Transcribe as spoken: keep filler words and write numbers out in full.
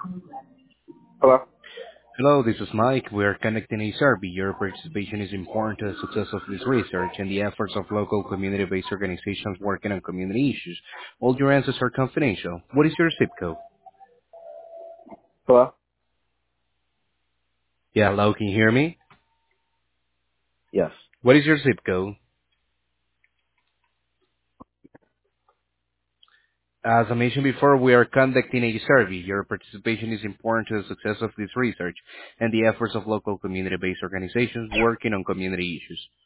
Hello? Hello, this is Mike. We are conducting a survey. Your participation is important to the success of this research and the efforts of local community-based organizations working on community issues. All your answers are confidential. What is your zip code? Hello? Yeah, hello, can you hear me? Yes. What is your zip code? As I mentioned before, we are conducting a survey. Your participation is important to the success of this research and the efforts of local community-based organizations working on community issues.